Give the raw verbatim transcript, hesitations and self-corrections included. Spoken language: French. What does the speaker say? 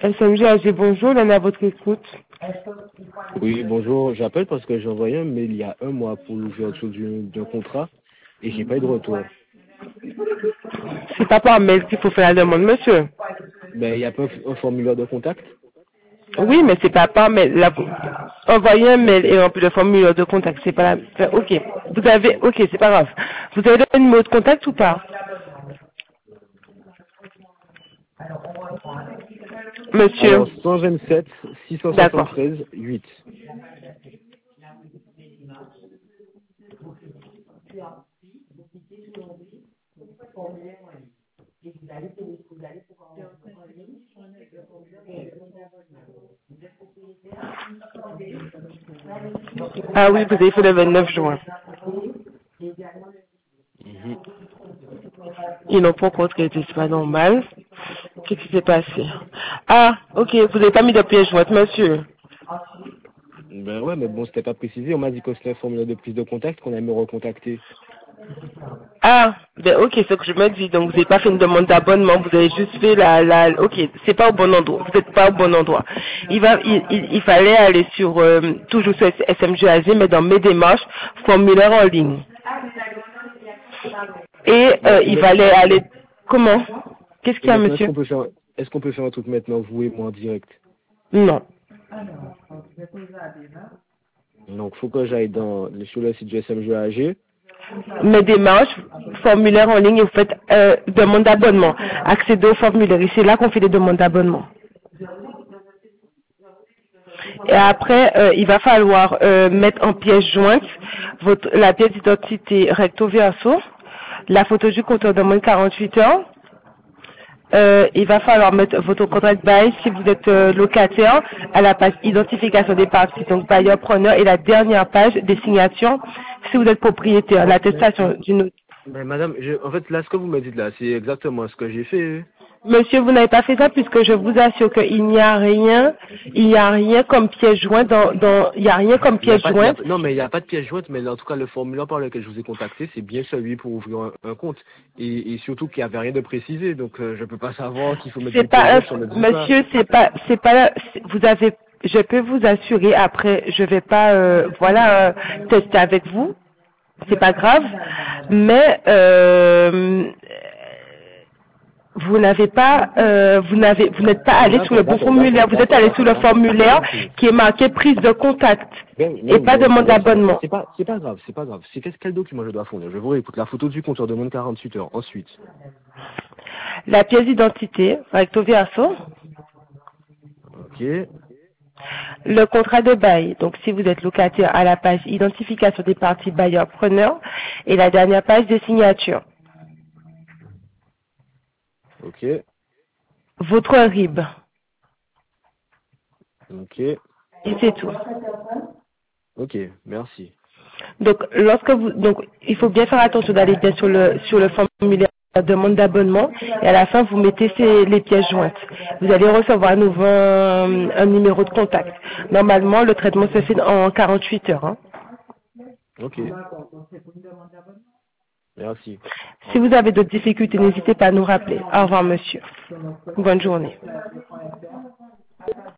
S M G A G, bonjour, l'on est à votre écoute. Oui, bonjour. J'appelle parce que j'ai envoyé un mail il y a un mois pour l'ouverture du- d'un contrat et j'ai pas eu de retour. C'est pas par mail qu'il faut faire la demande, monsieur. Ben, il n'y a pas un formulaire de contact? Oui, mais c'est pas par mail. La... Envoyer un mail et remplir le formulaire de contact, c'est pas la... enfin, ok. Vous avez... Ok, c'est pas grave. Vous avez le numéro de contact ou pas? Monsieur. Alors, cent vingt-sept, D'accord. six cent soixante-treize, huit. Ah oui, vous avez fait le vingt-neuf juin. Mhm. Ils n'ont pas encore traité, c'est pas normal. Qu'est-ce qui s'est passé? Ah, ok, vous n'avez pas mis de pièce jointe, monsieur. Ben ouais, mais bon, c'était pas précisé. On m'a dit que c'était un formulaire de prise de contact qu'on allait me recontacter. Ah, ben ok, c'est ce que je me dis. Donc vous n'avez pas fait une demande d'abonnement, vous avez juste fait la, la, ok, c'est pas au bon endroit. Vous n'êtes pas au bon endroit. Il va, il, il, il fallait aller sur euh, toujours sur S M G A G, mais dans mes démarches, formulaire en ligne. Et Ben, euh, il mais- fallait aller. Comment? Qu'est-ce qu'il et y a, maintenant, est-ce monsieur? qu'on peut faire, est-ce qu'on peut faire un truc maintenant, vous et moi en direct? Non. Donc, faut que j'aille dans, sur le site du S M G A G. Mes démarches, formulaire en ligne, et vous faites euh, demande d'abonnement. Accédez au formulaire. Et c'est là qu'on fait des demandes d'abonnement. Et après, euh, il va falloir euh, mettre en pièce jointe votre, la pièce d'identité recto verso, la photo du compteur de moins de quarante-huit heures. Euh, il va falloir mettre votre contrat de bail si vous êtes euh, locataire à la page identification des parties, donc bailleur preneur, et la dernière page des signatures si vous êtes propriétaire, l'attestation d'une. Ben, madame, je, en fait, là, ce que vous me dites là, c'est exactement ce que j'ai fait. Monsieur, vous n'avez pas fait ça puisque je vous assure qu'il n'y a rien, il n'y a rien comme pièce jointe dans, dans, il n'y a rien comme Il y a pièce pas, il y a, jointe. non, mais il n'y a pas de pièce jointe, mais en tout cas, le formulaire par lequel je vous ai contacté, c'est bien celui pour ouvrir un, un compte. Et, et surtout qu'il n'y avait rien de précisé, donc euh, je peux pas savoir s'il faut mettre des C'est pièces pas, un- jointes si on ne dit pas. monsieur, c'est pas, c'est pas, c'est- vous avez, je peux vous assurer après, je vais pas, euh, voilà, euh, tester avec vous, c'est pas grave, mais euh, vous n'avez pas, euh, vous n'avez, vous n'êtes pas allé sur le D'accord, bon d'accord, formulaire, d'accord, vous êtes d'accord, allé sur d'accord, le d'accord. J'ai formulaire compris. qui est marqué prise de contact Ben, et même, pas même, demande même, ça, d'abonnement. c'est pas, c'est pas grave, c'est pas grave. C'est qu'est-ce quel document je dois fournir? Je vous réécoute la photo du compteur de moins de quarante-huit heures. Ensuite. La pièce d'identité, recto verso, Ok, le contrat de bail, donc si vous êtes locataire à la page identification des parties bailleurs preneurs et la dernière page des signatures. ok, Votre R I B. ok, Et c'est tout. ok, merci. Donc, lorsque vous, donc, il faut bien faire attention d'aller bien sur le, sur le formulaire de demande d'abonnement et à la fin, vous mettez ces- les pièces jointes. Vous allez recevoir à nouveau un, un numéro de contact. Normalement, le traitement se fait en quarante-huit heures. Hein. Ok, merci. Si vous avez d'autres difficultés, n'hésitez pas à nous rappeler. Au revoir, monsieur. Bonne journée.